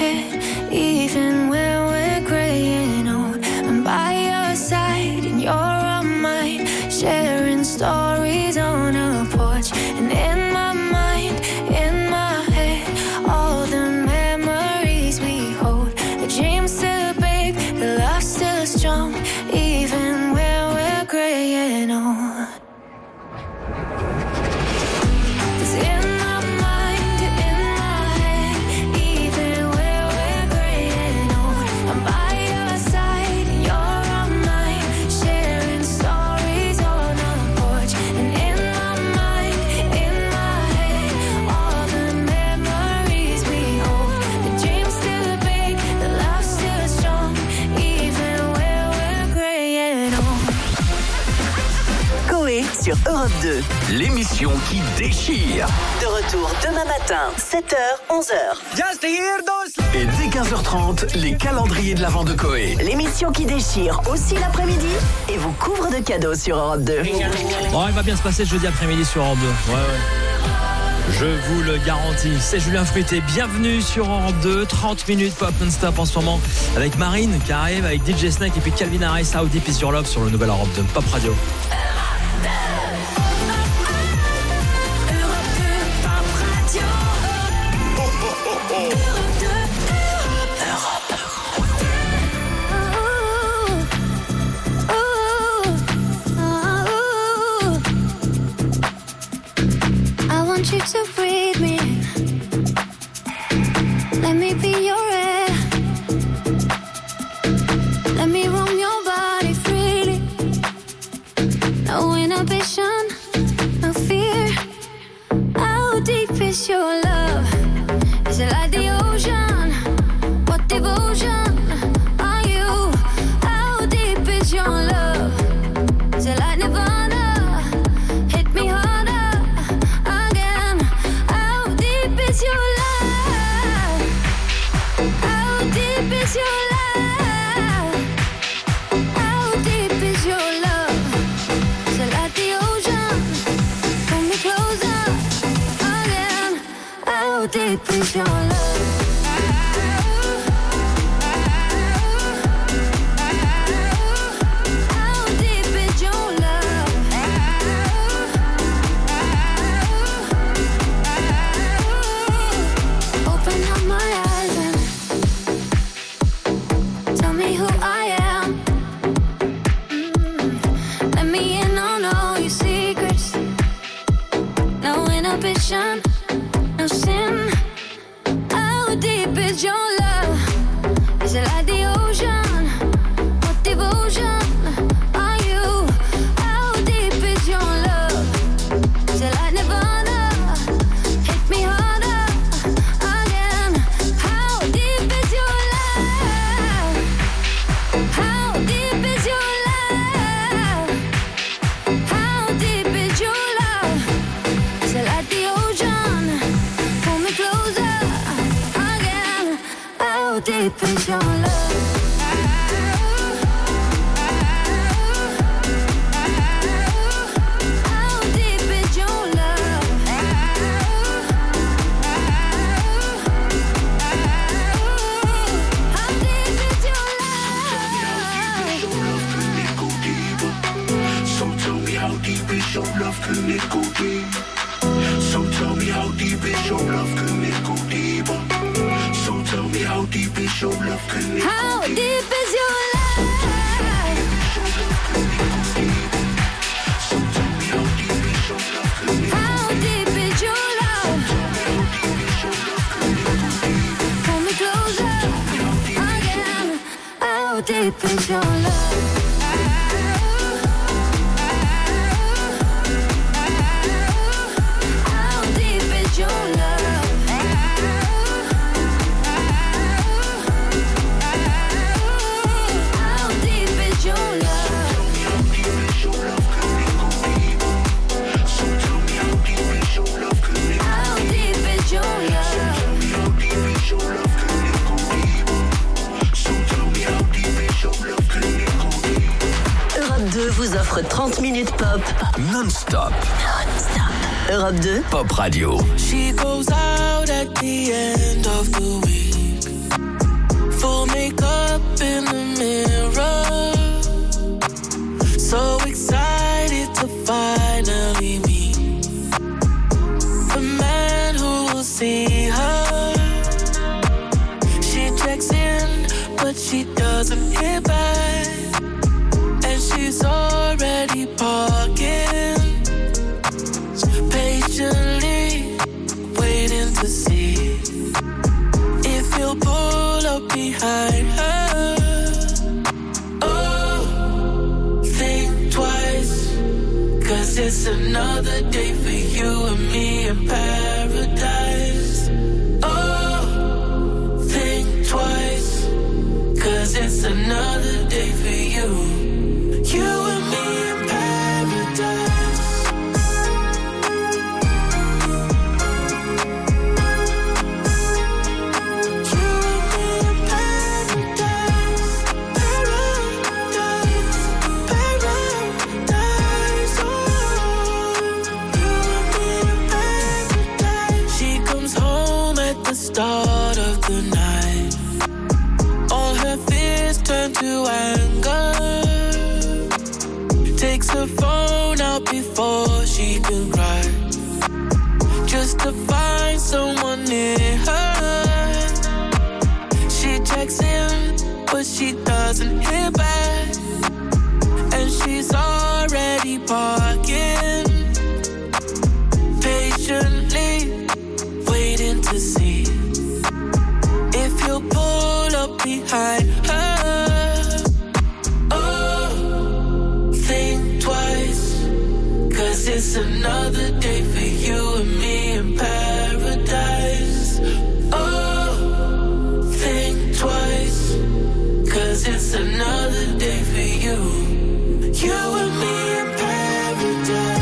head, even when we're graying old. I'm by your side and you're on mine, sharing stories on a porch. And in my mind, in my head, all the memories we hold. The dreams still big, the love still strong, even when we're graying old. Sur Europe 2. L'émission qui déchire. De retour demain matin, 7h, 11h. Et dès 15h30, les calendriers de l'Avent de Coé. L'émission qui déchire aussi l'après-midi et vous couvre de cadeaux sur Europe 2. Bon, il va bien se passer jeudi après-midi sur Europe 2. Ouais. Je vous le garantis. C'est Julien Fruité. Bienvenue sur Europe 2. 30 minutes pop non-stop en ce moment avec Marine qui arrive, avec DJ Snake et puis Calvin Harris, How Deep Is Your Love sur le nouvel Europe 2 Pop Radio. You to breathe me, let me be your air, let me roam your body freely, no inhibition, no fear. How deep is your love? Is it like the ocean? What devotion are you? How deep is your love? Is it like Nirvana? Hit me harder. Is your love? How deep is your love? How deep is your love? Is it like the ocean? Pull me closer again. How deep is your love? No sin. How deep is your love? Is it like the ocean? What devotion are you? How deep is your love? Is it like Nirvana? Hit me harder again. How deep is your love? How deep is your love? How deep is your love? Is it like the ocean? Pull me closer again. How deep is your love? How deep is your love? How deep is your love? So tell me how deep is your love? Can it go deep? So tell me how deep is your love? Can it go deeper? So tell me how deep is your love? Can it How go deep? deep is your love? So tell me how deep is your love? Can it How deep is your love? Pull me closer again. How deep is your love? How deep is your love? How deep is your love? So tell me how deep is your love? Can it How deep is your love? how deep is your love? Can it go deeper? So tell me how deep is your love? Can it go deeper? Europe 2 vous offre 30 minutes pop. Non-stop. Europe 2. Pop Radio. She goes out at the end of the week. but she doesn't hear back. And she's already parking, patiently waiting to see if you'll pull up behind her. Oh, think twice, 'cause it's another day for you and me in paradise. Oh, think twice, 'cause it's another day for you, you and me in paradise. Start of the night, all her fears turn to anger. Takes her phone out before she can cry, just to find someone near her. She checks in, but she doesn't hear back, and she's already parking, patiently waiting to see if you'll pull up behind her. Oh, think twice, 'cause it's another day for you and me in paradise. Oh, think twice, 'cause it's another day for you, you and me in paradise.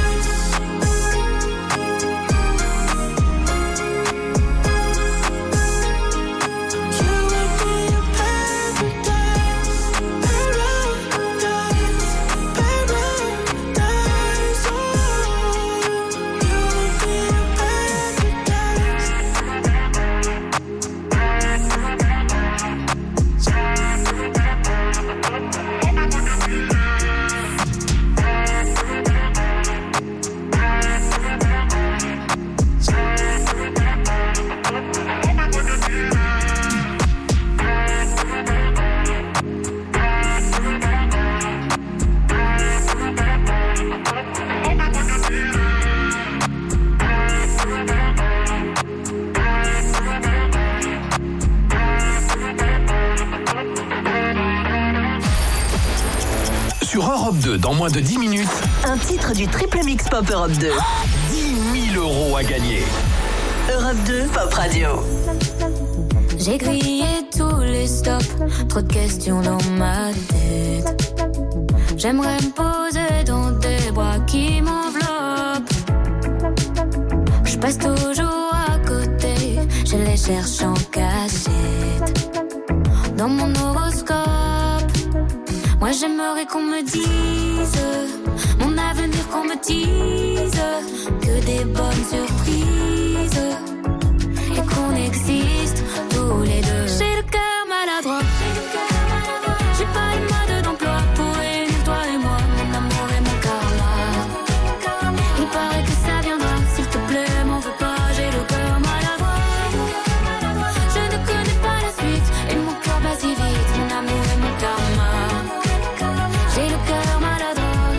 Sur Europe 2, dans moins de 10 minutes, un titre du Triple Mix Pop Europe 2. 10 000 € à gagner. Europe 2, Pop Radio. J'ai grillé tous les stops, trop de questions dans ma tête. J'aimerais me poser dans des bras qui m'enveloppent. Je passe toujours à côté, je les cherche en cachette. Dans mon horoscope, moi j'aimerais qu'on me dise mon avenir, qu'on me dise que des bonnes surprises et qu'on existe tous les deux. J'ai le cœur maladroit, j'ai pas le mode d'emploi pour réunir toi et moi, mon amour et mon karma. Il paraît que ça viendra, s'il te plaît m'en veux pas, j'ai le cœur maladroit. Je ne connais pas la suite et mon cœur bat si vite, mon amour et mon karma. J'ai le cœur maladroit.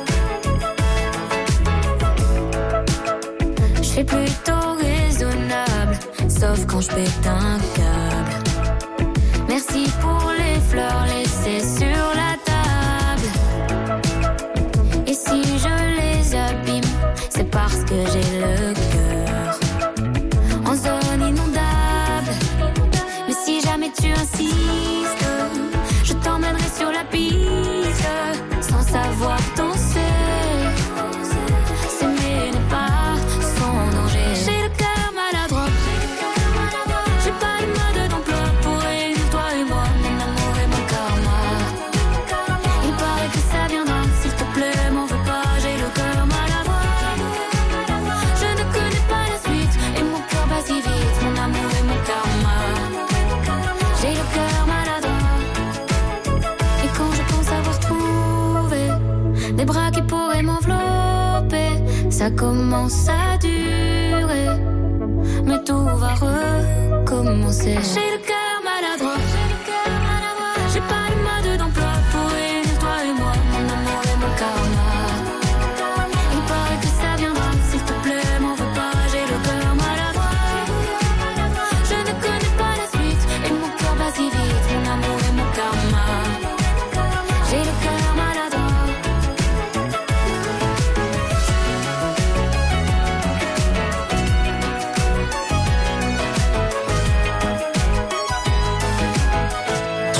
Je suis plutôt raisonnable, sauf quand je pète un câble. Merci pour les fleurs laissées sur la table. Et si je les abîme, c'est parce que j'ai le cœur en zone inondable. Mais si jamais tu insistes, je t'emmènerai sur la piste, sans savoir danser. S'aimer n'est pas sans danger. J'ai le cœur maladroit, j'ai pas le mode d'emploi pour réunir toi et moi, mon amour et mon karma. Il paraît que ça viendra, s'il te plaît m'en veux pas, j'ai le cœur maladroit. Je ne connais pas la suite et mon cœur bat si vite, mon amour et mon karma. J'ai le cœur maladroit. Et quand je pense avoir trouvé des bras qui pourraient m'envelopper, ça commence à durer, mais tout va recommencer. J'ai le cœur maladroit,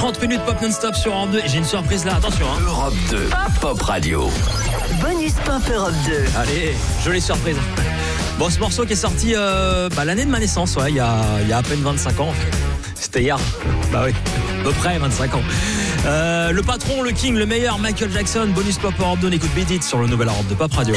30 minutes pop non-stop sur Europe 2. Et j'ai une surprise là, attention. Europe 2, Pop Radio. Bonus Pop Europe 2. Allez, jolie surprise. Bon, ce morceau qui est sorti l'année de ma naissance, il y a à peine 25 ans. C'était hier. Bah oui, à peu près 25 ans. Le patron, le king, le meilleur, Michael Jackson. Bonus Pop Europe 2, on écoute Beat It sur le nouvel Europe de Pop Radio.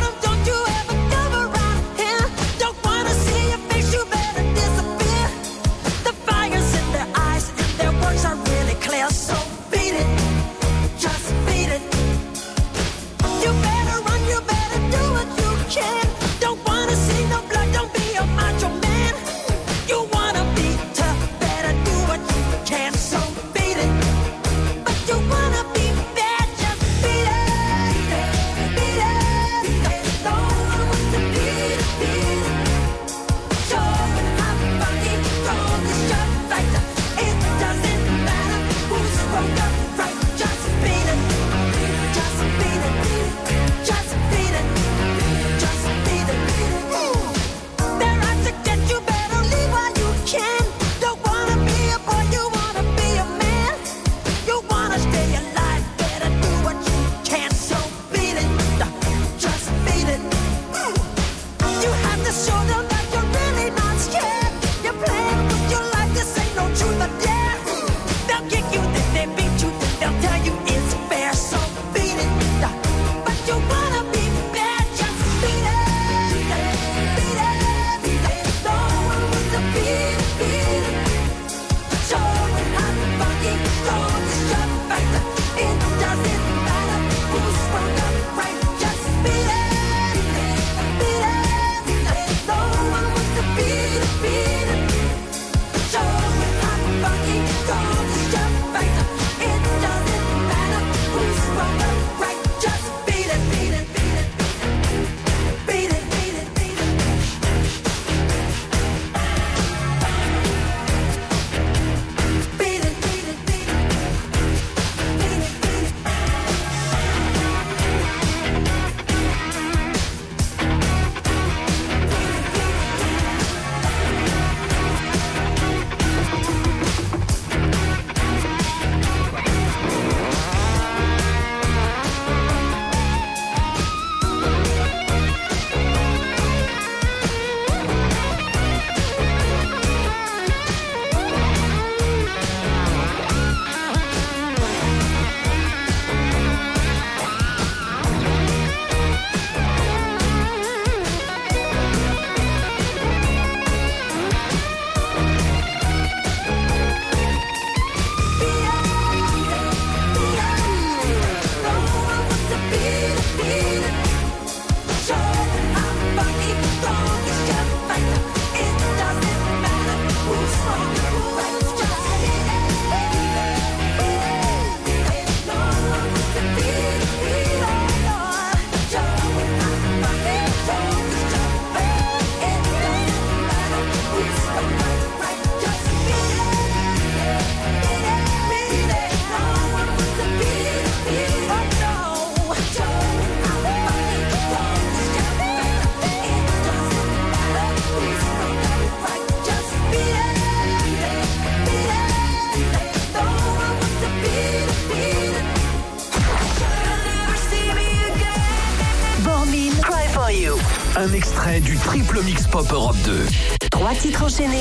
Un extrait du triple mix Pop Europe 2. 3 titres enchaînés.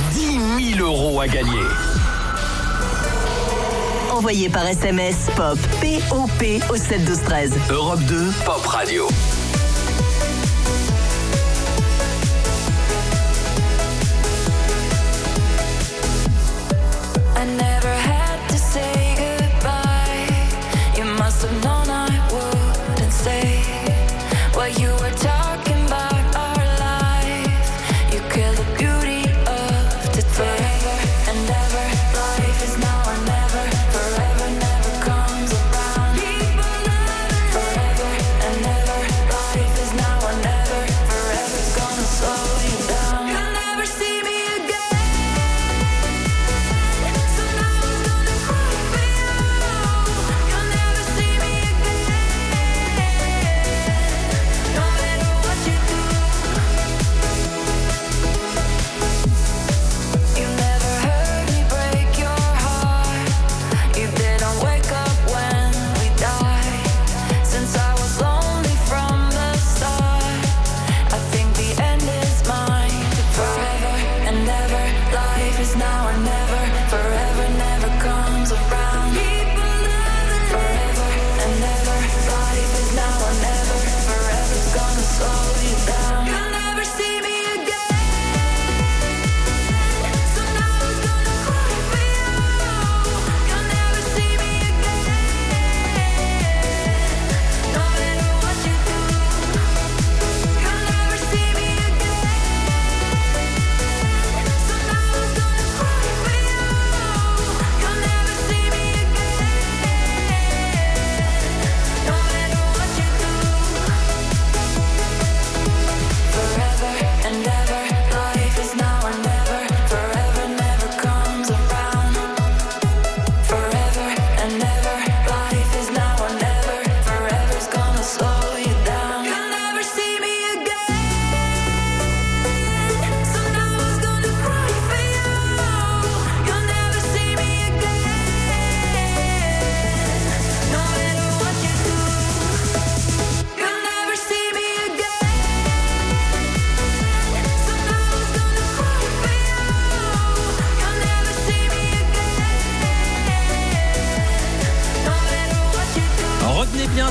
10 000 euros à gagner. Envoyé par SMS POP, P-O-P au 7 12 13. Europe 2, Pop Radio. I never had to say goodbye. You must have known I wouldn't stay. While you were talking about our life, you killed the beauty of today. Forever and ever, life is now or never. Forever never comes around. Forever and ever,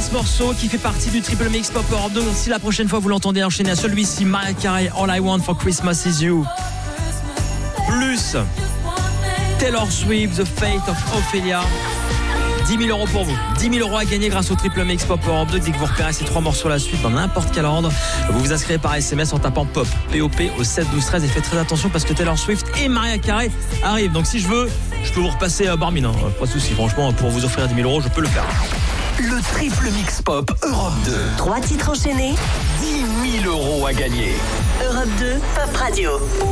ce morceau qui fait partie du Triple Mix Pop Europe 2. Si la prochaine fois vous l'entendez enchaîner à celui-ci, Mariah Carey, All I Want for Christmas Is You. Plus Taylor Swift, The Fate of Ophelia. 10 000 euros pour vous. 10 000 euros à gagner grâce au Triple Mix Pop Europe 2. Dès que vous repérez ces 3 morceaux à la suite dans n'importe quel ordre, vous vous inscrivez par SMS en tapant POP, P-O-P au 7 12 13 et faites très attention parce que Taylor Swift et Mariah Carey arrivent. Donc si je veux, je peux vous repasser Barmin. Pas de soucis, franchement, pour vous offrir 10 000 euros, je peux le faire. Le Triple Mix Pop Europe 2. 3 titres enchaînés, 10 000 euros à gagner. Europe 2, Pop Radio.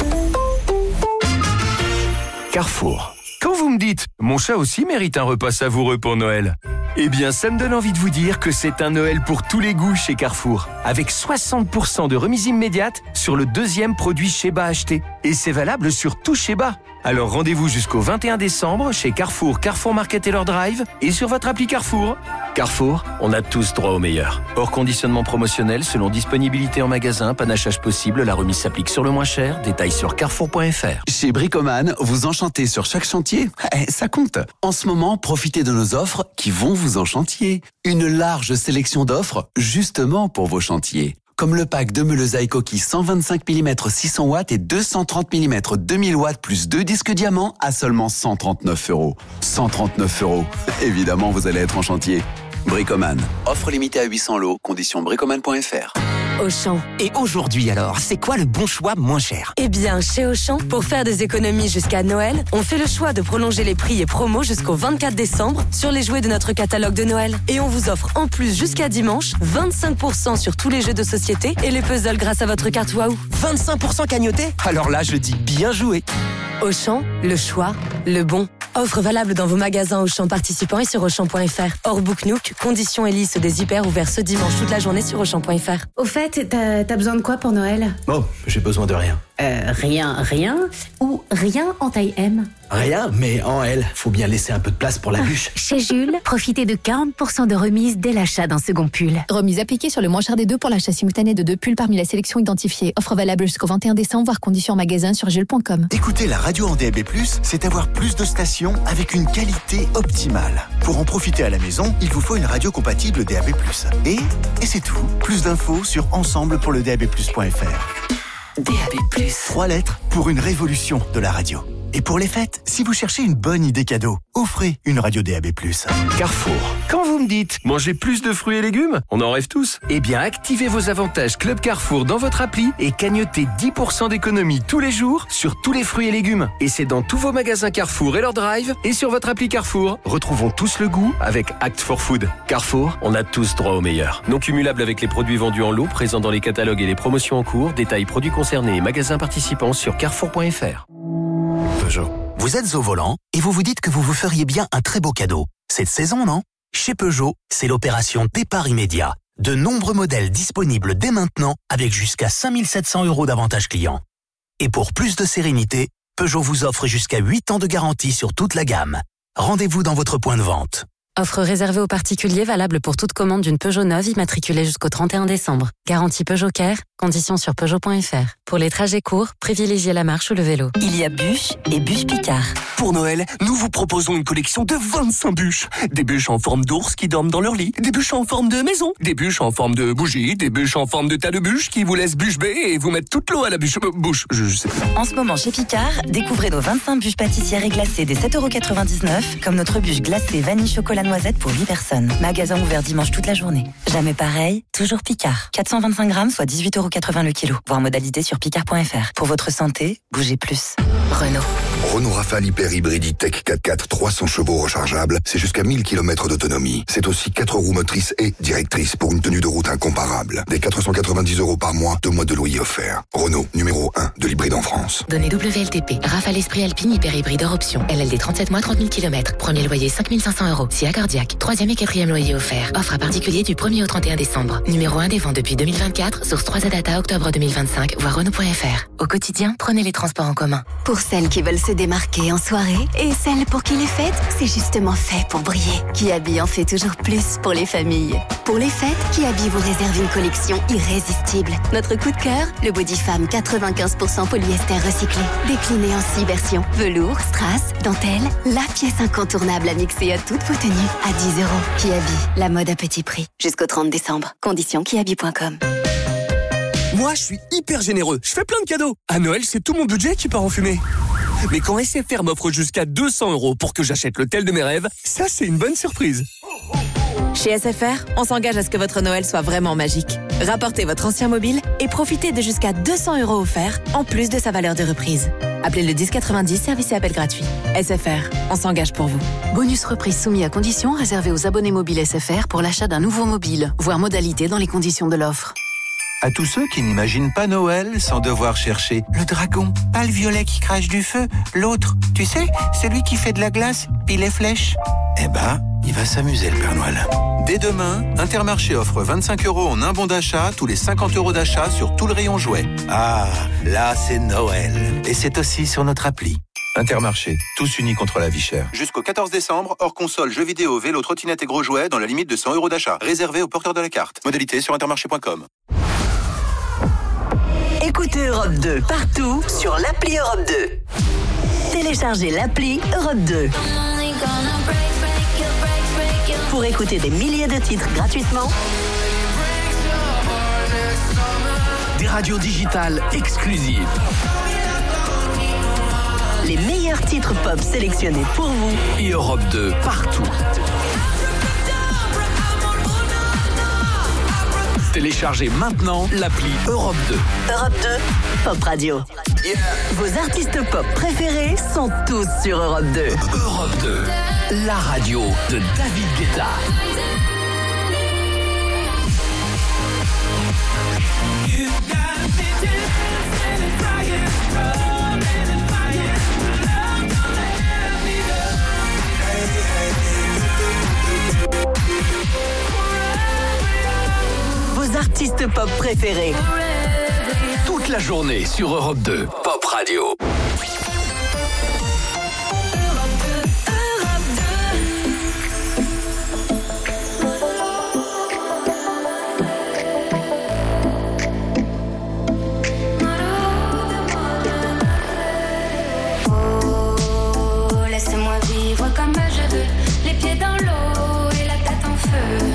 Carrefour. Quand vous me dites « Mon chat aussi mérite un repas savoureux pour Noël », eh bien, ça me donne envie de vous dire que c'est un Noël pour tous les goûts chez Carrefour, avec 60% de remise immédiate sur le 2e produit Sheba acheté. Et c'est valable sur tout Sheba. Alors rendez-vous jusqu'au 21 décembre chez Carrefour, Carrefour Market et leur Drive et sur votre appli Carrefour. Carrefour, on a tous droit au meilleur. Hors conditionnement promotionnel, selon disponibilité en magasin, panachage possible, la remise s'applique sur le moins cher. Détails sur carrefour.fr. Chez Bricoman, vous enchantez sur chaque chantier. Ça compte. En ce moment, profitez de nos offres qui vont vous enchantier. Une large sélection d'offres justement pour vos chantiers. Comme le pack de meules à coquilles 125 mm 600 watts et 230 mm 2000 watts plus 2 disques diamants à seulement 139 €. 139 €. Évidemment, vous allez être en chantier. Bricoman. Offre limitée à 800 lots. Conditions bricoman.fr. Auchan. Et aujourd'hui alors, c'est quoi le bon choix moins cher? Eh bien, chez Auchan, pour faire des économies jusqu'à Noël, on fait le choix de prolonger les prix et promos jusqu'au 24 décembre sur les jouets de notre catalogue de Noël. Et on vous offre en plus jusqu'à dimanche 25% sur tous les jeux de société et les puzzles grâce à votre carte Waouh. 25% cagnoté? Alors là, je dis bien joué. Auchan, le choix, le bon. Offre valable dans vos magasins Auchan participants et sur Auchan.fr. Hors Book Nook, conditions et liste des hyper ouverts ce dimanche toute la journée sur Auchan.fr. Au fait, t'as besoin de quoi pour Noël? Oh, j'ai besoin de rien. Rien ou rien en taille M? Rien, mais en L. Faut bien laisser un peu de place pour la bûche. Chez Jules, profitez de 40% de remise dès l'achat d'un second pull. Remise appliquée sur le moins cher des deux pour l'achat simultané de 2 pulls parmi la sélection identifiée. Offre valable jusqu'au 21 décembre, voire conditions en magasin sur jules.com. Écoutez la radio en DAB+, c'est avoir plus de stations avec une qualité optimale. Pour en profiter à la maison, il vous faut une radio compatible DAB+. Et c'est tout. Plus d'infos sur ensemble-pour-le-DAB+.fr. DAB+. 3 lettres pour une révolution de la radio. Et pour les fêtes, si vous cherchez une bonne idée cadeau, offrez une radio DAB+. Carrefour. Quand vous me dites « Manger plus de fruits et légumes », on en rêve tous. Eh bien, activez vos avantages Club Carrefour dans votre appli et cagnotez 10% d'économie tous les jours sur tous les fruits et légumes. Et c'est dans tous vos magasins Carrefour et leur Drive et sur votre appli Carrefour. Retrouvons tous le goût avec Act for Food. Carrefour, on a tous droit au meilleur. Non cumulable avec les produits vendus en lot, présents dans les catalogues et les promotions en cours. Détails produits concernés et magasins participants sur carrefour.fr. Peugeot. Vous êtes au volant et vous vous dites que vous vous feriez bien un très beau cadeau. Cette saison, non? Chez Peugeot, c'est l'opération départ immédiat. De nombreux modèles disponibles dès maintenant avec jusqu'à 5 700 € d'avantages clients. Et pour plus de sérénité, Peugeot vous offre jusqu'à 8 ans de garantie sur toute la gamme. Rendez-vous dans votre point de vente. Offre réservée aux particuliers valable pour toute commande d'une Peugeot neuve immatriculée jusqu'au 31 décembre. Garantie Peugeot Care, conditions sur Peugeot.fr. Pour les trajets courts, privilégiez la marche ou le vélo. Il y a bûches et bûches Picard. Pour Noël, nous vous proposons une collection de 25 bûches. Des bûches en forme d'ours qui dorment dans leur lit, des bûches en forme de maison, des bûches en forme de bougie, des bûches en forme de tas de bûches qui vous laissent bûche bée et vous mettent toute l'eau à la bouche. Je sais pas. En ce moment chez Picard, découvrez nos 25 bûches pâtissières et glacées des 7,99 € comme notre bûche glacée vanille chocolat noisette pour 8 personnes. Magasin ouvert dimanche toute la journée. Jamais pareil, toujours Picard. 425 grammes, soit 18,80 € le kilo. Voir modalité sur picard.fr. Pour votre santé, bougez plus. Renault. Renault Rafale Hyper Hybride E-Tech 4x4 300 chevaux rechargeables, c'est jusqu'à 1000 km d'autonomie. C'est aussi 4 roues motrices et directrices pour une tenue de route incomparable. Des 490 € par mois, 2 mois de loyer offerts. Renault, numéro 1 de l'hybride en France. Données WLTP. Rafale Esprit Alpine Hyper Hybride hors option. LLD 37 mois, 30 000 km. Premier loyer 5 500 €. SIA cardiaque. 3e et 4e loyer offert. Offre à particulier du 1er au 31 décembre. Numéro 1 des ventes depuis 2024. Source 3 Data octobre 2025. Voir Renault.fr. Au quotidien, prenez les transports en commun. Pour celles qui veulent se démarquer en soirée et celles pour qui les fêtes, c'est justement fait pour briller. Kiabi en fait toujours plus pour les familles. Pour les fêtes, Kiabi vous réserve une collection irrésistible. Notre coup de cœur, le Body Femme 95% polyester recyclé. Décliné en 6 versions. Velours, strass, dentelle, la pièce incontournable à mixer à toutes vos tenues à 10 €. Kiabi, la mode à petit prix. Jusqu'au 30 décembre. Conditions kiabi.com. Moi, je suis hyper généreux. Je fais plein de cadeaux. À Noël, c'est tout mon budget qui part en fumée. Mais quand SFR m'offre jusqu'à 200 € pour que j'achète l'hôtel de mes rêves, ça, c'est une bonne surprise. Chez SFR, on s'engage à ce que votre Noël soit vraiment magique. Rapportez votre ancien mobile et profitez de jusqu'à 200 € offerts, en plus de sa valeur de reprise. Appelez le 1090, service et appel gratuit. SFR, on s'engage pour vous. Bonus reprise soumis à conditions, réservé aux abonnés mobiles SFR pour l'achat d'un nouveau mobile. Voir modalité dans les conditions de l'offre. À tous ceux qui n'imaginent pas Noël sans devoir chercher le dragon, pas le violet qui crache du feu, l'autre, tu sais, celui qui fait de la glace, puis les flèches. Eh ben, il va s'amuser le Père Noël. Dès demain, Intermarché offre 25 € en un bon d'achat tous les 50 € d'achat sur tout le rayon jouets. Ah, là c'est Noël. Et c'est aussi sur notre appli. Intermarché, tous unis contre la vie chère. Jusqu'au 14 décembre, hors console, jeux vidéo, vélo, trottinette et gros jouets dans la limite de 100 € d'achat. Réservé aux porteurs de la carte. Modalité sur intermarché.com. Écoutez Europe 2 partout sur l'appli Europe 2. Téléchargez l'appli Europe 2. Pour écouter des milliers de titres gratuitement. Des radios digitales exclusives. Les meilleurs titres pop sélectionnés pour vous. Et Europe 2 partout. Téléchargez maintenant l'appli Europe 2. Europe 2, Pop Radio. Yeah. Vos artistes pop préférés sont tous sur Europe 2. Europe 2, la radio de David Guetta. Vos artistes pop préférés. Toute la journée sur Europe 2, Pop Radio. Oh, laissez-moi vivre comme je veux, les pieds dans l'eau et la tête en feu.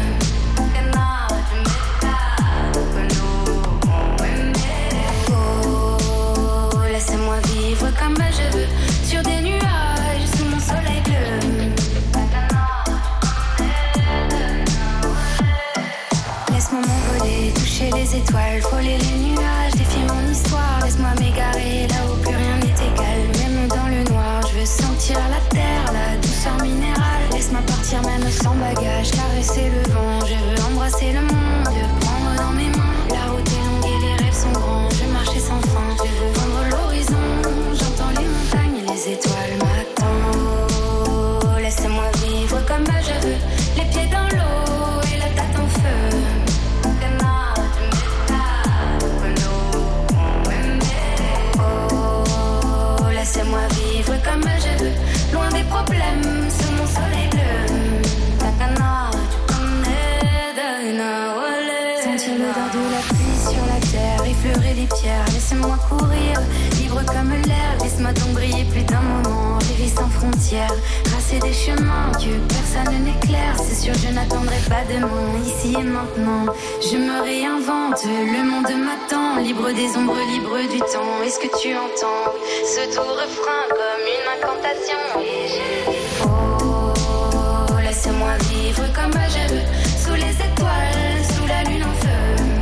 Laissez-moi vivre comme je veux, sur des nuages, sous mon soleil bleu. Laisse-moi m'envoler, toucher les étoiles, frôler les nuages, défier mon histoire. Laisse-moi m'égarer là où plus rien n'est égal, même dans le noir. Je veux sentir la terre, la douceur minérale. Laisse-moi partir même sans bagage, caresser le vent. Je veux embrasser le monde, prendre dans mes mains. La route est longue et les rêves sont grands. Je veux marcher sans fin, je veux vendre l'horizon. J'entends les montagnes et les étoiles m'attendent. Oh, laissez-moi vivre comme je veux, les pieds dans l'eau et la tête en feu. Oh, laissez-moi vivre comme je veux, loin des problèmes, sous mon soleil bleu. Sentir l'odeur de la pluie sur la terre, effleurer les pierres, laissez-moi courir, libre comme l'air. Laisse-moi donc briller plus d'un moment, rêver sans frontières, tracer des chemins que personne n'éclaire. C'est sûr je n'attendrai pas demain, ici et maintenant. Je me réinvente, le monde m'attend, libre des ombres, libre du temps. Est-ce que tu entends ce doux refrain comme une incantation? Et je... Oh, laissez-moi vivre comme je veux, sous les étoiles, sous la lune en feu.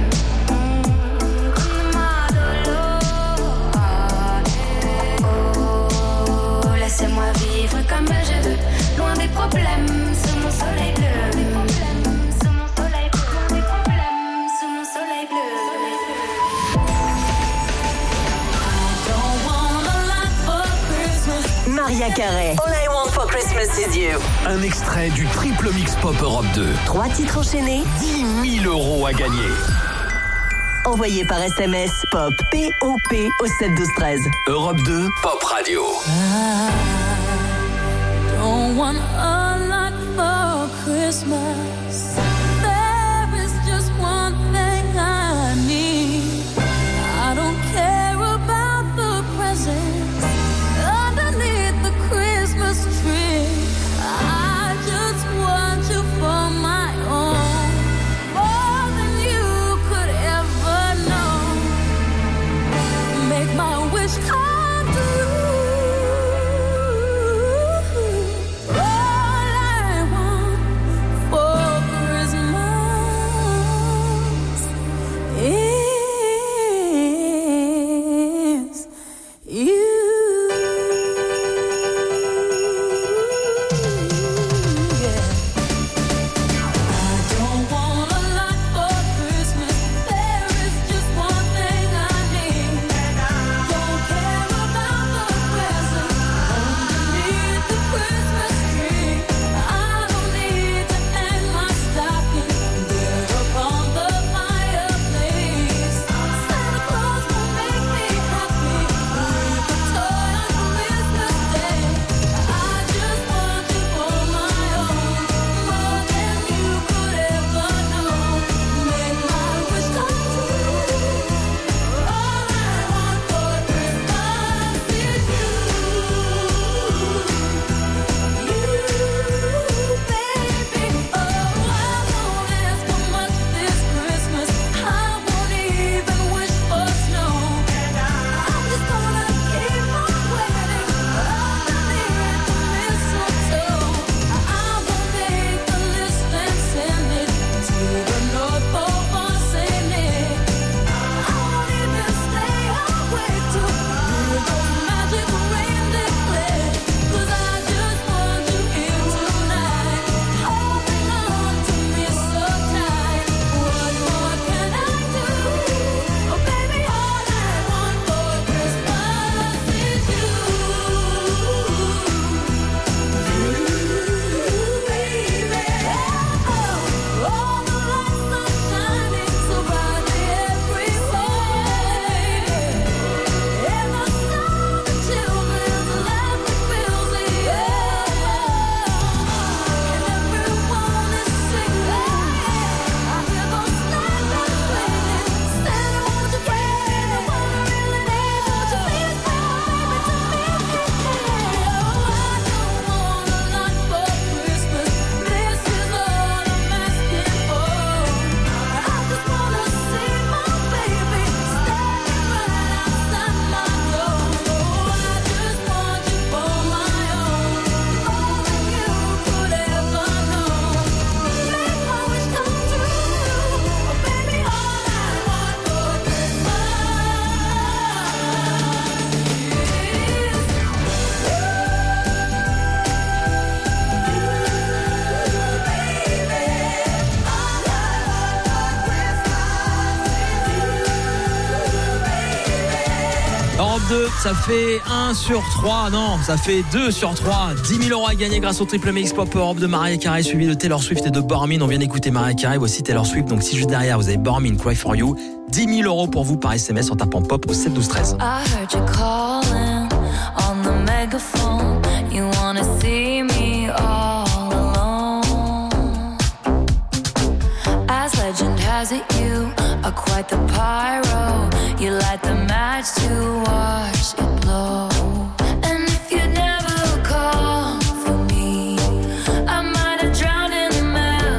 Laissez-moi vivre comme je veux, loin des problèmes, sous mon soleil bleu. Des problèmes, sous mon soleil bleu. Des problèmes, sous mon soleil bleu. Maria Carey, All I Want for Christmas is You. Un extrait du triple mix pop Europe 2. 3 titres enchaînés, 10 000 € à gagner. Envoyez par SMS POP, P-O-P au 7 12 13. Europe 2, Pop Radio. Don't want a lot for Christmas. There is just one thing I need. I don't care about the presents underneath the Christmas tree. I just want you for my own, more than you could ever know. Make my wish come true. Europe 2, ça fait 1 sur 3, non, ça fait 2 sur 3. 10 000 € à gagner grâce au triple mix Pop Europe de Mariah Carey, suivi de Taylor Swift et de Bormin. On vient d'écouter Mariah Carey, voici Taylor Swift. Donc si juste derrière vous avez Bormin, Cry For You, 10 000 € pour vous par SMS en tapant Pop au 7 12 13. I heard you calling on the megaphone. You wanna see me all alone. As legend has it, you are quite the pyro. You light the match to watch it blow. And if you never call for me, I might have drowned in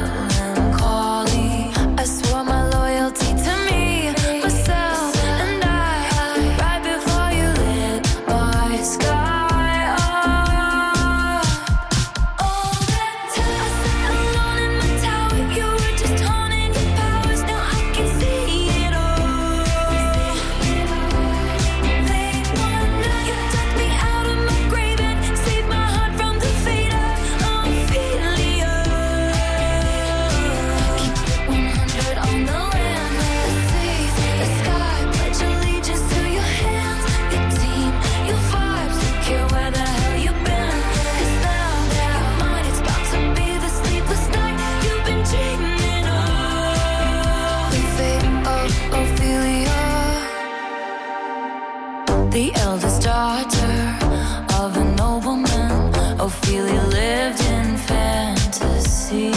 melancholy. I swore my loyalty to me, myself, and I. Right before you lit my sky up. All that time I sat alone in my tower, you were just honing your powers. Now I can see it all. They want Ophelia lived in fantasy,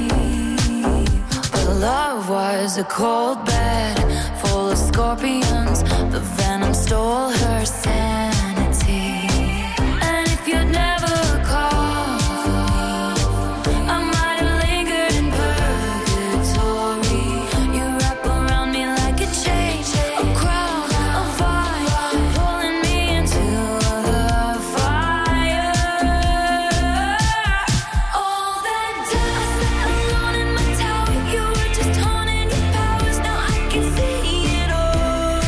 but love was a cold bed full of scorpions. The venom stole her sanity. And if you'd never called for me, I might have lingered in purgatory. You wrap around me like a chain, a crown, a vine, pulling me into the fire. All that dust, alone in my tower, you were just haunting your powers. Now I can see it all.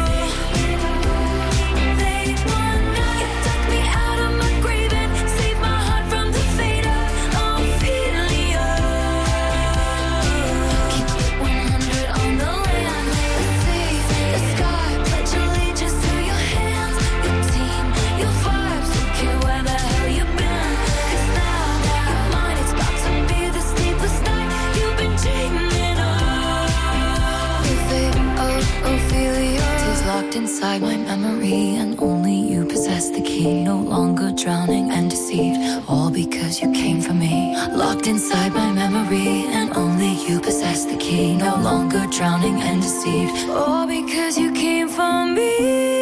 Late one night, you dug me out of my grave and saved my heart from the fate of Ophelia. Keep it 100 on the land, the sea, the sky. Pledge allegiance to your hands, your team, your vibes. Don't care where the hell you've been, 'cause now you're mine. It's about to be the sleepless night you've been dreaming of. The fate of Ophelia is locked inside my memory, and only you possess the key. No longer drowning and deceived, all because you came for me. Locked inside my memory, and only you possess the key. No longer drowning and deceived, all because you came for me.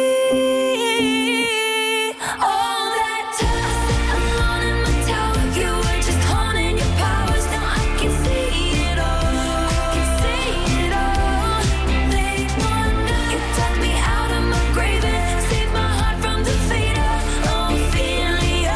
All that dust, alone in my tower, you were just haunting your powers. Now I can see it all. I can see it all. Late one night, you dug me out of my grave and saved my heart from the fate of Ophelia.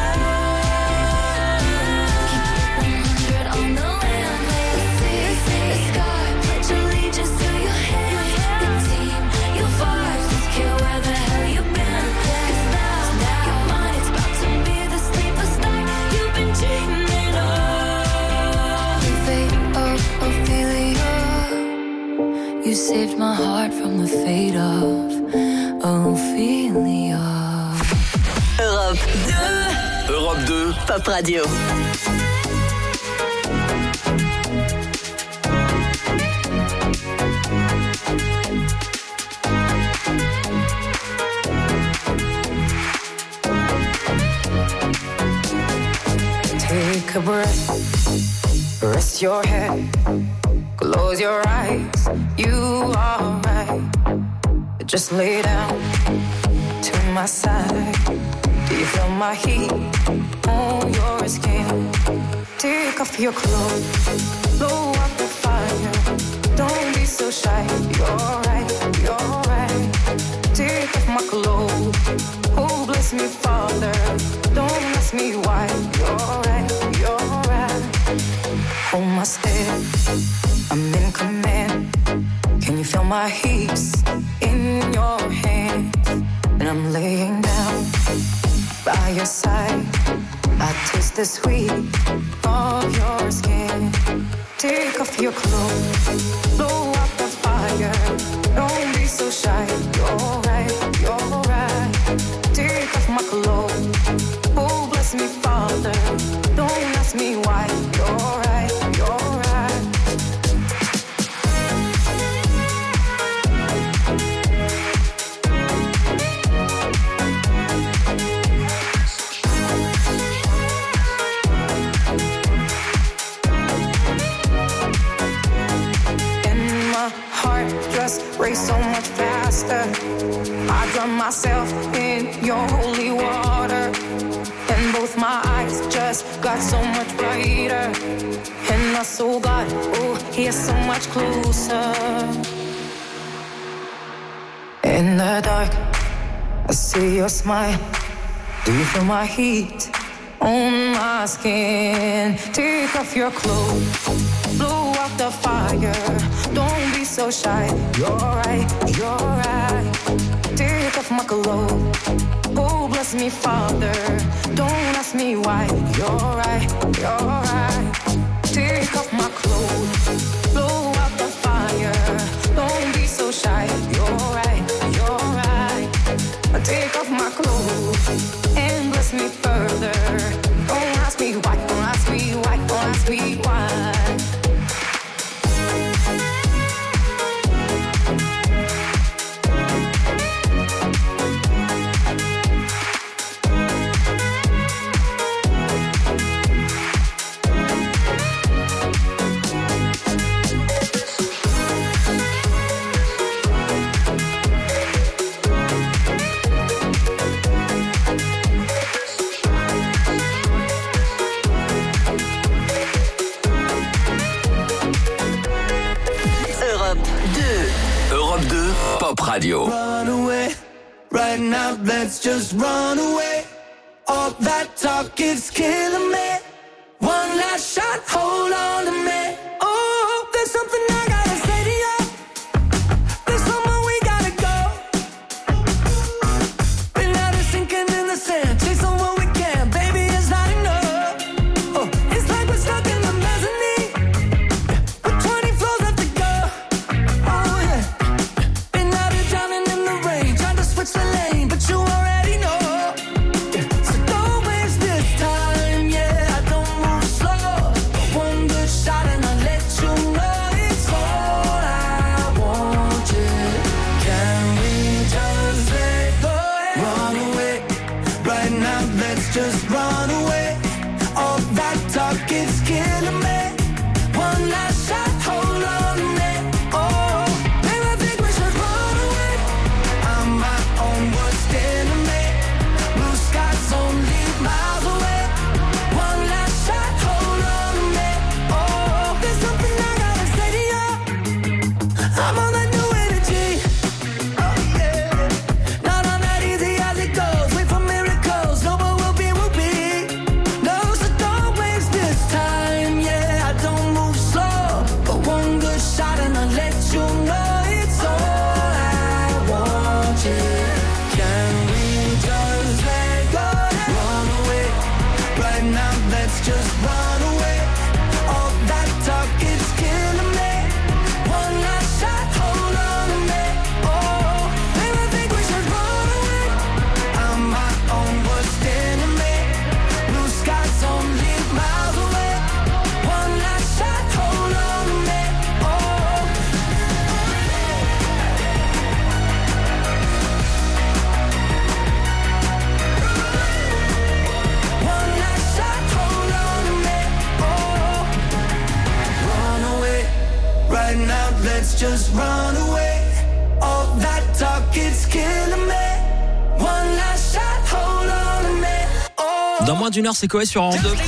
Keep it 100 on the land, the sea, the sky. Pledge allegiance to your hands, your team, your vibes. Don't care where the hell you've been, 'cause now you're mine. It's about to be the sleepless night you've been dreaming of. The fate of Ophelia, you saved my heart from the fate of Ophelia. Europe 2. Europe 2. Pop Radio. Take a breath, rest your head, close your eyes, you are right. Just lay down to my side. Do you feel my heat on your skin? Take off your clothes, blow up the fire. Don't be so shy, you're right, you're right. Take off my clothes, oh bless me Father. Don't ask me why, you're right, you're right. Hold my step, I'm in command. Can you feel my heat in your hands? And I'm laying down by your side. I taste the sweet of your skin. Take off your clothes, blow up the fire. Don't be so shy, you're right, you're right. Take off my clothes, oh bless me Father. Don't ask me why, you're right, you're right. Just race so much faster. I drown myself in your holy water, and both my eyes just got so much brighter. And my soul got, oh, here so much closer. In the dark, I see your smile. Do you feel my heat on my skin? Take off your clothes, blow out the fire. Don't be so shy, you're right, you're right. Take off my clothes, oh bless me Father. Don't ask me why, you're right, you're right. Take off my clothes, blow out the fire. Don't be so shy, you're right, you're right. Take off my clothes and bless me further. Don't ask me why, don't ask me why, don't ask me why. Europe 2, Pop Radio. Run away, right now, let's just run away. All that talk is killing me. One last shot, hold on to me. Oh, there's something I gotta say to you. There's somewhere we gotta go. Been out of sinking in the sand, chasing what we can. Baby, it's not enough. Oh, it's like we're stuck in the mezzanine. With 20 floors left to go. Oh yeah. Been out of drowning in the rain, trying to switch the lane, but you already know. So don't waste this time, yeah. I don't move slow. One good shot and I'll let you know it's all I want, yeah. Can we just let go? Run away, right now, let's just run away. All that talk is killing me. One last shot, hold on to me. Oh, maybe I think we should run away. I'm my own worst enemy. Blue skies only miles away. One last shot, hold on to me. Oh, there's something I gotta say to you. I'm on that new energy. Oh yeah. Not on that easy as it goes. Wait for miracles. No, but we'll be. No, so don't waste this time. Yeah, I don't move slow. But one good shot and I'll let you know it's all I want. Yeah. Can we just let go? Run away. Right now, let's just run away. All that talk is killing me. One last shot, hold on to me. Oh, maybe I think we should run away. I'm my own worst enemy. Blue skies only miles away. One last shot, hold on to me. Oh. One last shot, hold on to me. Oh. Run away, right now, let's just run away. All that talk is killing me. One last shot, hold on to me. Oh. Dans moins d'une heure, c'est Koé sur Europe 2.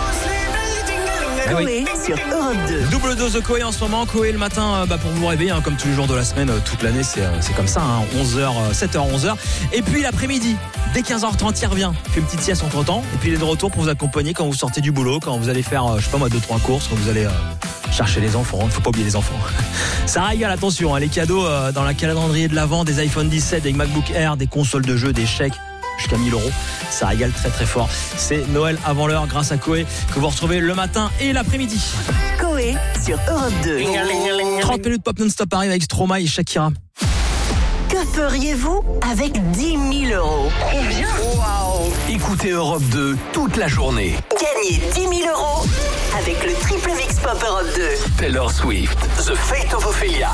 Koé sur Europe 2. Double dose de Koé en ce moment. Koé le matin pour vous réveiller, comme tous les jours de la semaine, toute l'année, c'est comme ça, 11h, 7h, 11h. Et puis l'après-midi, dès 15h30, il revient. Il fait une petite sieste entre temps. Et puis il est de retour pour vous accompagner quand vous sortez du boulot, quand vous allez faire, je sais pas moi, 2-3 courses, quand vous allez chercher les enfants. Il ne faut pas oublier les enfants. Ça régale, attention, les cadeaux dans la calendrier de l'Avent, des iPhone 17, des MacBook Air, des consoles de jeux, des chèques. Jusqu'à 1000 €, ça régale très très fort. C'est Noël avant l'heure grâce à Koé que vous retrouvez le matin et l'après-midi. Koé sur Europe 2. 30 minutes pop non-stop arrive avec Stromae et Shakira. Que feriez-vous avec 10 000 €? Combien? Waouh! Écoutez Europe 2 toute la journée. Gagnez 10 000 € avec le triple mix pop Europe 2. Taylor Swift, The Fate of Ophelia.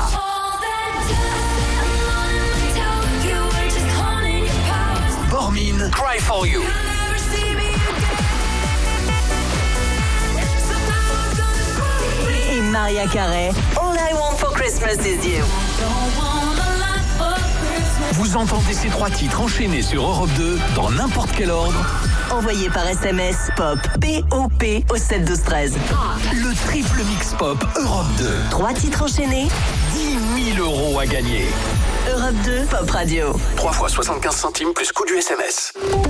Bormin, Cry for You. Et Mariah Carey, All I Want for Christmas is You. Vous entendez ces 3 titres enchaînés sur Europe 2 dans n'importe quel ordre. Envoyez par SMS POP, P-O-P au 7 12 13. Le triple mix pop Europe 2. 3 titres enchaînés, 10 000 € à gagner. Europe 2, Pop Radio. 3 fois 75 centimes plus coût du SMS.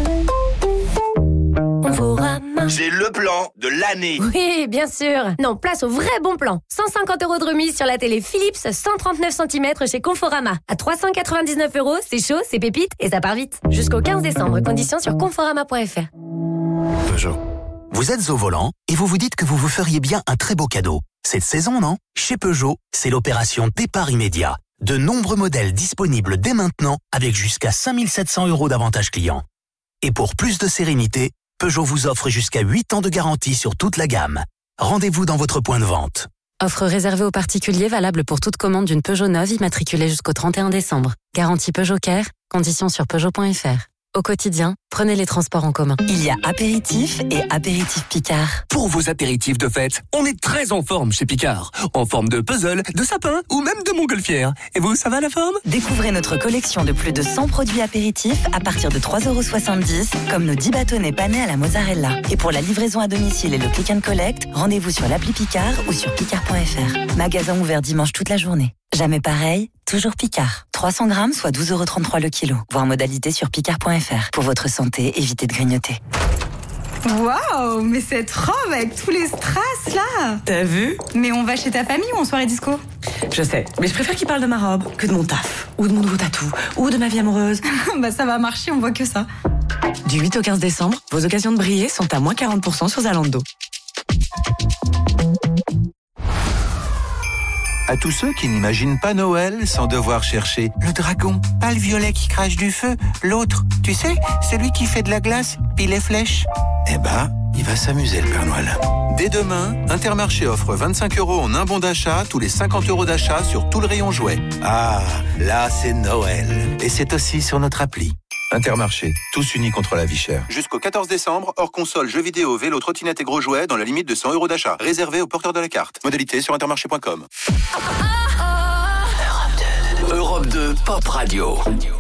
J'ai le plan de l'année. Oui, bien sûr. Non, place au vrai bon plan. 150 € de remise sur la télé Philips 139 cm chez Conforama. À 399 €, c'est chaud, c'est pépite et ça part vite. Jusqu'au 15 décembre, conditions sur conforama.fr. Peugeot. Vous êtes au volant et vous vous dites que vous vous feriez bien un très beau cadeau. Cette saison, non? Chez Peugeot, c'est l'opération départ immédiat. De nombreux modèles disponibles dès maintenant avec jusqu'à 5 700 € d'avantages clients. Et pour plus de sérénité, Peugeot vous offre jusqu'à 8 ans de garantie sur toute la gamme. Rendez-vous dans votre point de vente. Offre réservée aux particuliers valable pour toute commande d'une Peugeot neuve immatriculée jusqu'au 31 décembre. Garantie Peugeot Care, conditions sur Peugeot.fr. Au quotidien, prenez les transports en commun. Il y a apéritif et apéritif Picard. Pour vos apéritifs de fête, on est très en forme chez Picard. En forme de puzzle, de sapin ou même de montgolfière. Et vous, ça va la forme? Découvrez notre collection de plus de 100 produits apéritifs à partir de 3,70 €, comme nos 10 bâtonnets panés à la mozzarella. Et pour la livraison à domicile et le click and collect, rendez-vous sur l'appli Picard ou sur picard.fr. Magasin ouvert dimanche toute la journée. Jamais pareil, toujours Picard. 300 grammes, soit 12,33 € le kilo. Voir modalité sur picard.fr. Pour votre santé, évitez de grignoter. Waouh, mais cette robe avec tous les strass là. T'as vu? Mais on va chez ta famille ou en soirée disco? Je sais, mais je préfère qu'il parle de ma robe que de mon taf, ou de mon nouveau tatou, ou de ma vie amoureuse. Bah ça va marcher, on voit que ça. Du 8 au 15 décembre, vos occasions de briller sont à moins 40% sur Zalando. À tous ceux qui n'imaginent pas Noël sans devoir chercher le dragon, pas le violet qui crache du feu, l'autre, tu sais, celui qui fait de la glace, puis les flèches. Eh ben, il va s'amuser le Père Noël. Dès demain, Intermarché offre 25 € en un bon d'achat tous les 50 € d'achat sur tout le rayon jouets. Ah, là c'est Noël. Et c'est aussi sur notre appli. Intermarché, tous unis contre la vie chère. Jusqu'au 14 décembre, hors console, jeux vidéo, vélo, trottinette et gros jouets dans la limite de 100 € d'achat. Réservé au porteur de la carte. Modalité sur intermarché.com. Europe 2 Pop Radio.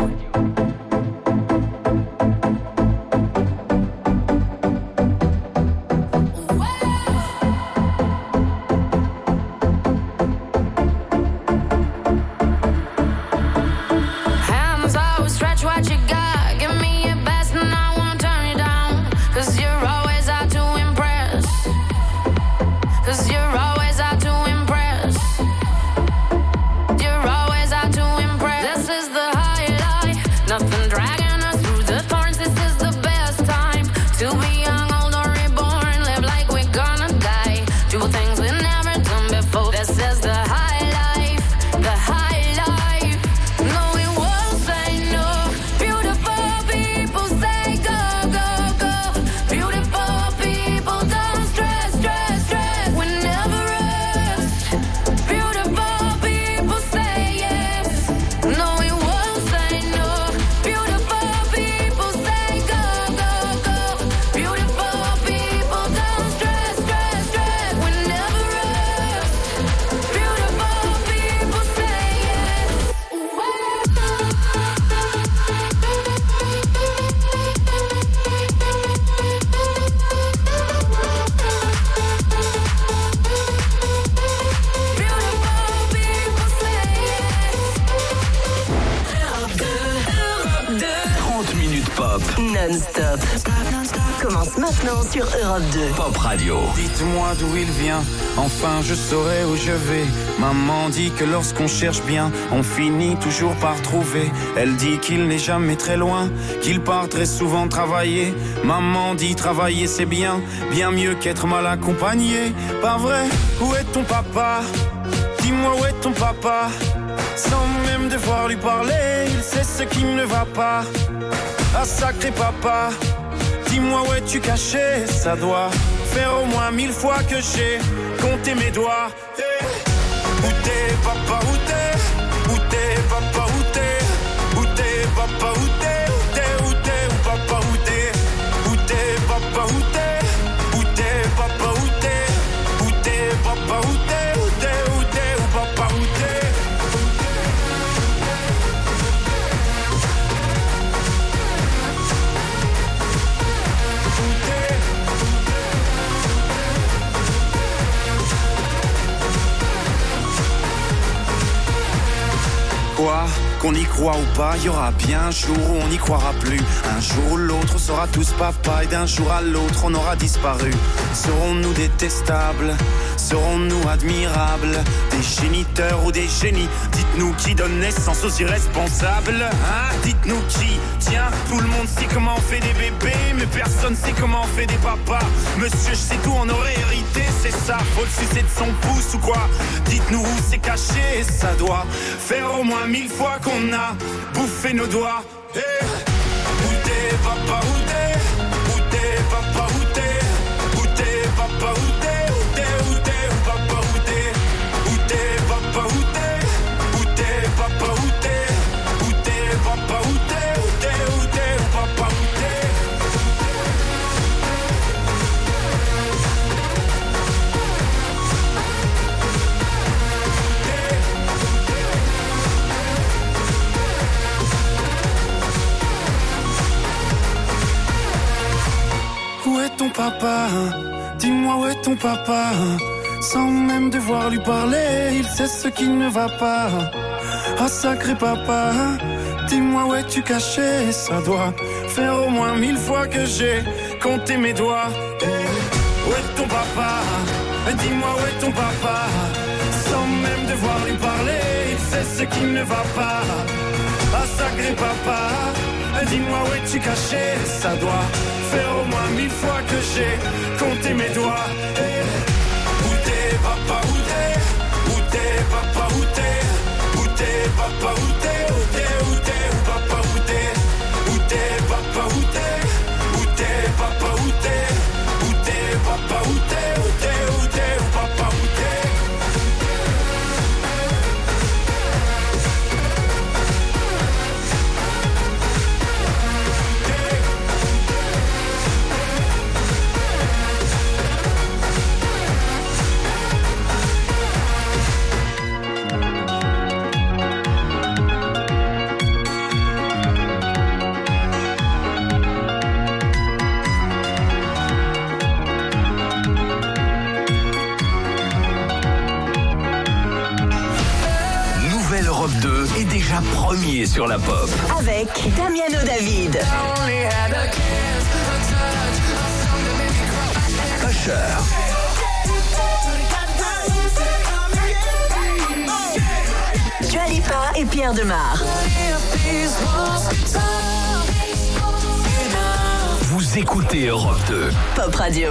Non-stop. Commence maintenant sur Europe 2. Pop Radio. Dites-moi d'où il vient, enfin je saurai où je vais. Maman dit que lorsqu'on cherche bien, on finit toujours par trouver. Elle dit qu'il n'est jamais très loin, qu'il part très souvent travailler. Maman dit travailler c'est bien, bien mieux qu'être mal accompagné. Pas vrai? Où est ton papa? Dis-moi où est ton papa? Sans même devoir lui parler, il sait ce qui ne va pas. Ah sacré papa, dis-moi où es-tu caché? Ça doit faire au moins 1000 fois que j'ai compté mes doigts. Hey. Où t'es papa, où t'es? Où t'es papa, où t'es? Où t'es papa, où t'es? Où t'es, où t'es, où papa, où t'es? Où t'es papa, où t'es? Où t'es papa, où t'es? Où t'es papa, où t'es? Où t'es, où t'es, où papa, où t'es? Quoi? Qu'on y croit ou pas, y aura bien un jour où on n'y croira plus. Un jour ou l'autre, on sera tous papa et d'un jour à l'autre, on aura disparu. Serons-nous détestables? Serons-nous admirables? Des géniteurs ou des génies? Dites-nous qui donne naissance aux irresponsables, hein? Dites-nous qui? Tiens, tout le monde sait comment on fait des bébés, mais personne sait comment on fait des papas. Monsieur, je sais tout, on aurait hérité, c'est ça. Faut le sucer de son pouce ou quoi? Dites-nous où c'est caché, ça doit faire au moins 1000 fois qu'on a bouffé nos doigts. Hey. Où t'es papa, où t'es? Où t'es papa, où t'es? Où t'es papa, où t'es? Où t'es, où t'es, où papa, où t'es? Où t'es papa, où t'es? Où t'es papa, où t'es? Où t'es papa, où t'es? Où t'es, où t'es, où papa, où t'es? Où est ton papa? Dis-moi où est ton papa? sans même devoir lui parler. Il sait ce qui ne va pas. Ah sacré papa, dis-moi où es-tu caché? Ça doit faire au moins 1000 fois que j'ai compté mes doigts. Où est ton papa? Dis-moi où est ton papa? Sans même devoir lui parler, il sait ce qui ne va pas. Ah sacré papa, dis-moi où es-tu caché? Ça doit faire au moins 1000 fois que j'ai compté mes doigts. Où t'es papa, où t'es? Où t'es papa, où t'es? Où t'es papa, où t'es? Où t'es, où t'es, où papa, où t'es? Où t'es papa, où t'es? Où t'es papa, où t'es? Où t'es papa, où t'es? Où t'es, où t'es, où papa, où t'es? Europe 2 est déjà premier sur la pop. Avec Damiano David. Usher. Dua Lipa et Pierre Demar. Vous écoutez Europe 2. Pop Radio.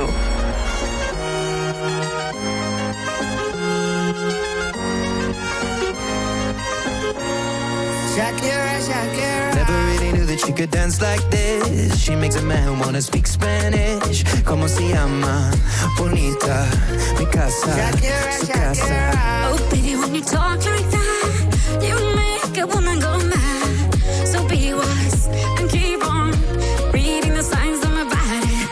Shakira, Shakira. Never really knew that she could dance like this. She makes a man wanna speak Spanish. Como se llama? Bonita, mi casa, Shakira, su casa. Shakira. Oh, baby, when you talk like that, you make a woman go mad. So be wise and keep on reading the signs of my body.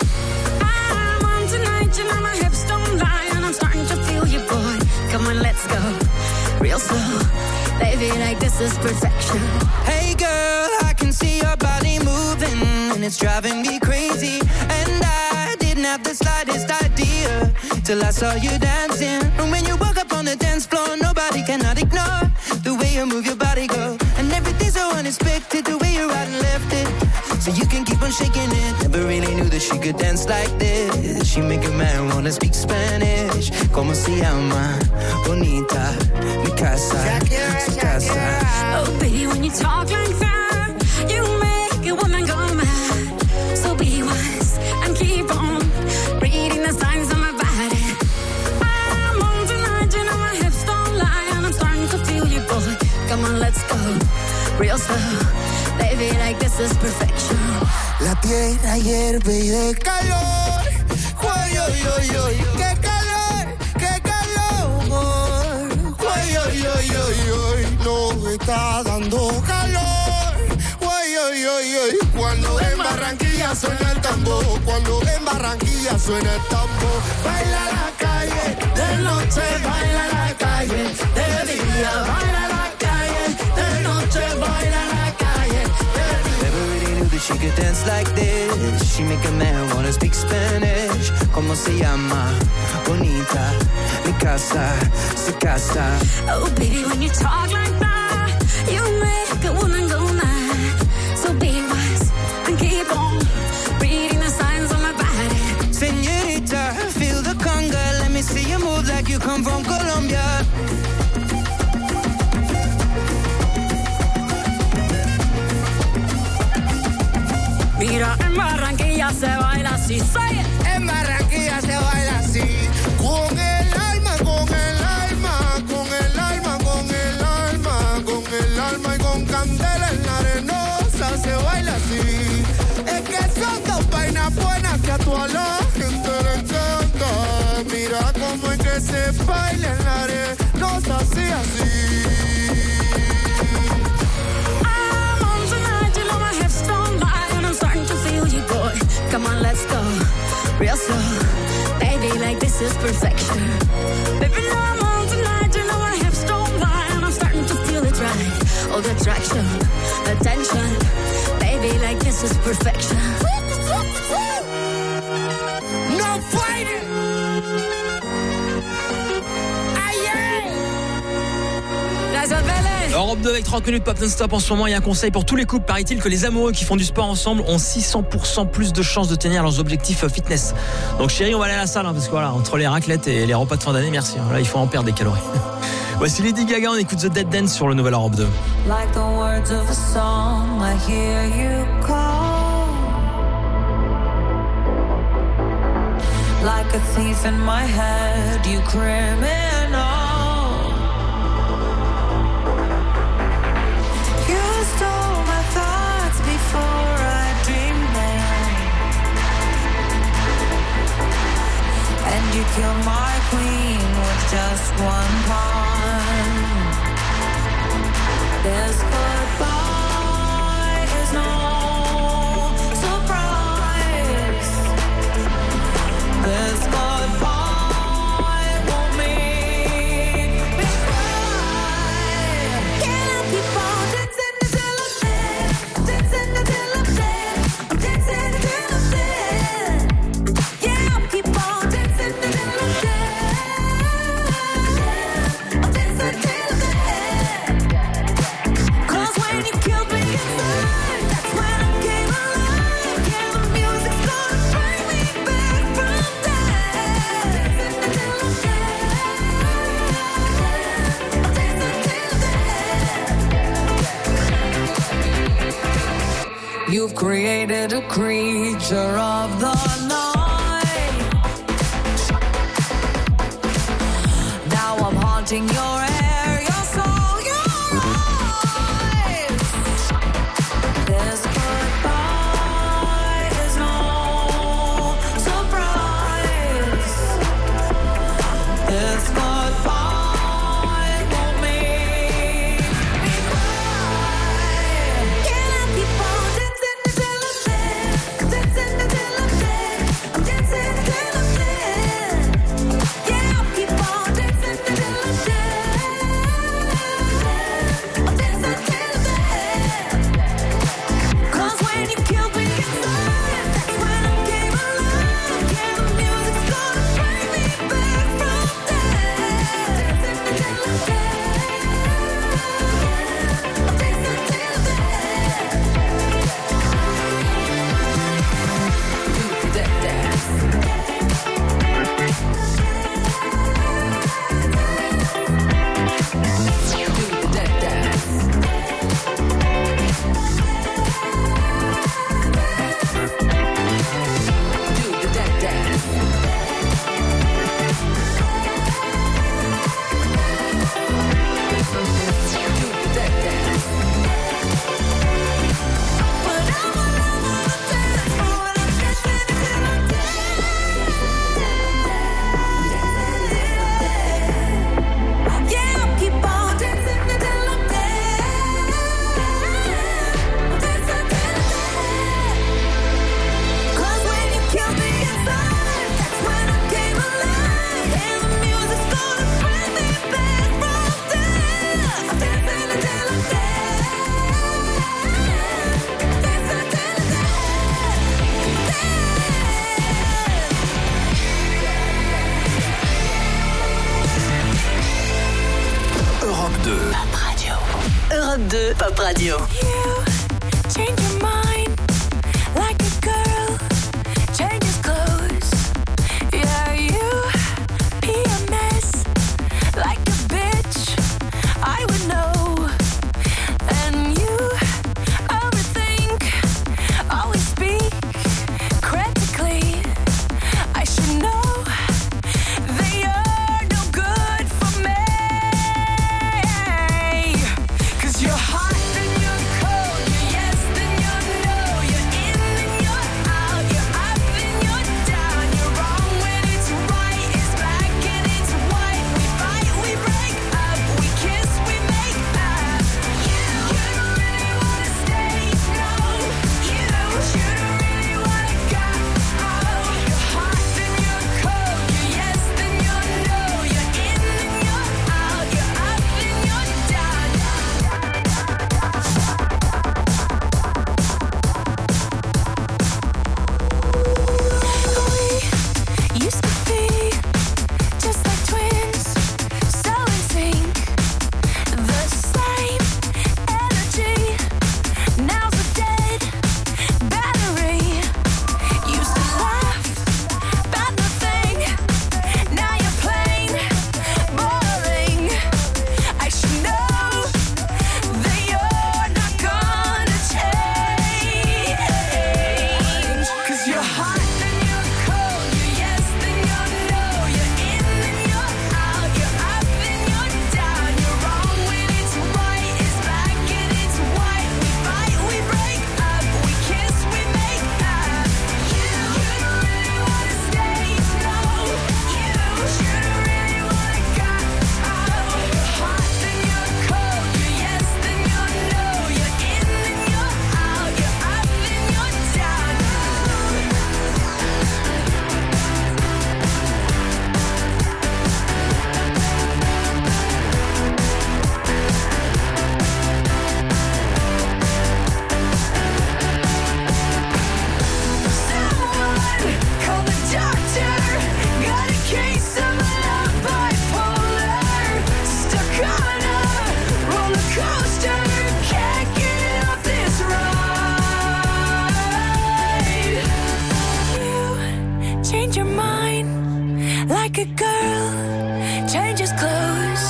I'm on tonight, you know my hips don't lie, and I'm starting to feel you, boy. Come on, let's go real slow. Baby, like this is perfection. Hey girl, I can see your body moving, and it's driving me crazy. And I didn't have the slightest idea till I saw you dancing. And when you walk up on the dance floor, nobody cannot ignore the way you move your body, girl. And everything's so unexpected, the way you right and left it, so you can keep on shaking it. Never really knew that she could dance like this. She make a man wanna speak Spanish. Como se llama? Bonita, mi casa, su casa. Oh, baby, when you talk like that, you make a woman go mad. So be wise and keep on reading the signs of my body. I'm on tonight, you know my hips don't lie, and I'm starting to feel you, boy. Come on, let's go real slow. Baby, like this is perfection. La tierra hierve y de calor. Uy, uy, uy, uy, qué calor, qué calor. Uy, uy, uy, uy, uy, no está dando calor. Uy, uy, uy, uy, cuando en Barranquilla suena el tambor, cuando en Barranquilla suena el tambor. Baila la calle, de noche baila la calle, de día baila la calle, de noche baila la calle. Never really knew that she could dance like this. She make a man wanna speak Spanish. Como se llama? Bonita, mi casa, su casa. Oh, baby, when you talk like that, you make a woman go mad. So be wise and keep on reading the signs of my body. Señorita, feel the conga. Let me see you move like you come from Colombia. Mira, en Barranquilla se baila así, say it. En Barranquilla se baila así. Con el alma, con el alma, con el alma, con el alma, con el alma y con candela en la arenosa se baila así. Es que son dos vainas buenas que a toda la gente le encanta. Mira cómo es que se baila en la arenosa así, así. I'm on tonight, you know my hips don't lie, and I'm starting to feel you, boy. Come on, let's go real slow. Baby, like this is perfection. Baby, now I'm on tonight, you know my hips don't lie, and I'm starting to feel it right. All the attraction, the tension. Baby, like this is perfection. No fighting. Europe 2 avec 30 minutes pop non-stop en ce moment. Il y a un conseil pour tous les couples. Paraît-il que les amoureux qui font du sport ensemble ont 600% plus de chances de tenir leurs objectifs fitness. Donc chérie, on va aller à la salle parce que voilà, entre les raclettes et les repas de fin d'année, merci. Là, il faut en perdre des calories. Voici Lady Gaga, on écoute The Dead Dance sur le nouvel Europe 2. Like the words of a song, I hear you call. Like a thief in my head, you criminal. You stole my thoughts before I dreamed them, and you killed my queen with just one pawn. This goodbye is no surprise. This goodbye won't make me cry. Can I keep on dancing until I'm dead? Dancing until I'm dead. I'm dancing until I'm dead. Yeah, I'll keep on dancing until I'm dead. I'm dancing until I'm dead. When you killed me inside, that's when I came alive. Yeah, the music's gonna bring me back from death. Until I'm dead. You've created a creature of the night. Now I'm haunting your air, your soul, your eyes. This goodbye is no surprise. This goodbye won't make me cry. Can I keep on dancing until I'm dead? Dancing until I'm dead. I'm dancing until I'm dead. Yeah, I'll keep on dancing until I'm dead. I'm dancing until I'm dead. 'Cause when you killed me inside, that's when I came alive. Yeah, the music's gonna bring me back from death. Until I'm dead. I'm dancing until I'm dead. Do the dead dance. Do the dead dance. Do the dead dance. Do the dead dance. But I'm all over the dance floor and I'm dancing until I'm dead. Yeah, I'll keep on dancing until I'm dead. I'm dancing until I'm dead. 'Cause when you killed me inside, that's when I came alive. And the music's gonna bring me back from death. I'm dancing until I'm dead. Dancing until I'm Europe 2. Pop Radio. Europe 2, Pop Radio. You change your mind like a girl changes clothes. Yeah, you PMS like a bitch. I would know. And you overthink, always speak critically. I should know that you're no good for me. 'Cause you're hot and you're cold, you're yes then you're girl changes clothes.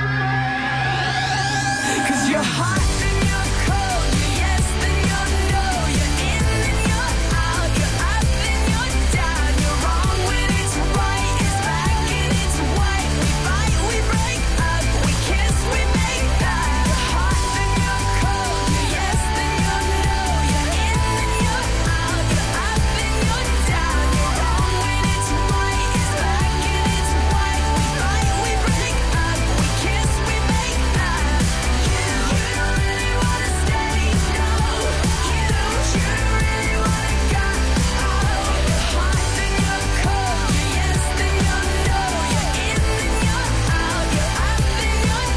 'Cause you're hot and you're cold, you're yes then you're no, you're in and you're out, you're up and you're down, you're wrong when it's right, it's black and it's white. We fight, we break up, we kiss, we make up. You're hot and you're cold, you're yes then you're no, you're in and you're out, you're up and you're down, you're wrong when it's right, it's black and it's white. We fight, we break up, we kiss, we make up. You don't really wanna stay, no. You don't really wanna go. You're hot then you're cold, you're yes then you're no, you're in and you're out, you're up and you're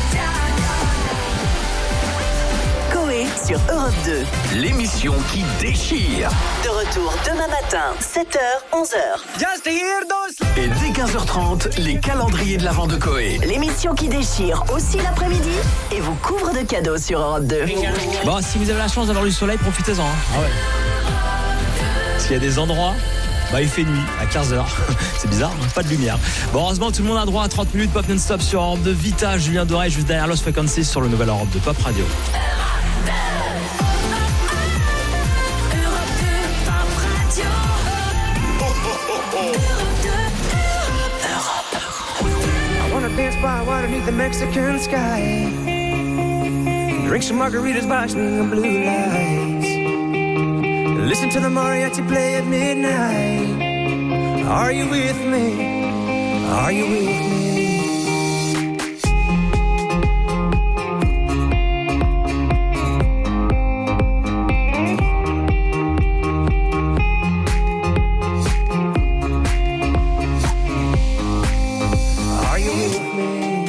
down. Coé sur Europe 2. L'émission qui déchire. De retour demain matin, 7h, 11h. Et dès 15h30, les calendriers de l'Avent de Coé. L'émission qui déchire aussi l'après-midi et vous couvre de cadeaux sur Europe 2. Bon, si vous avez la chance d'avoir du soleil, profitez-en. Hein. Ah ouais. Parce qu'il y a des endroits, il fait nuit à 15h. C'est bizarre, hein, pas de lumière. Bon, heureusement, tout le monde a droit à 30 minutes pop non-stop sur Europe 2. Vita, Julien Doré, juste derrière Lost Frequencies sur le nouvel Europe 2 Pop Radio. I wanna dance by water beneath the Mexican sky. Drink some margaritas by swinging blue lights. Listen to the mariachi play at midnight. Are you with me? Are you with me? Are you with me?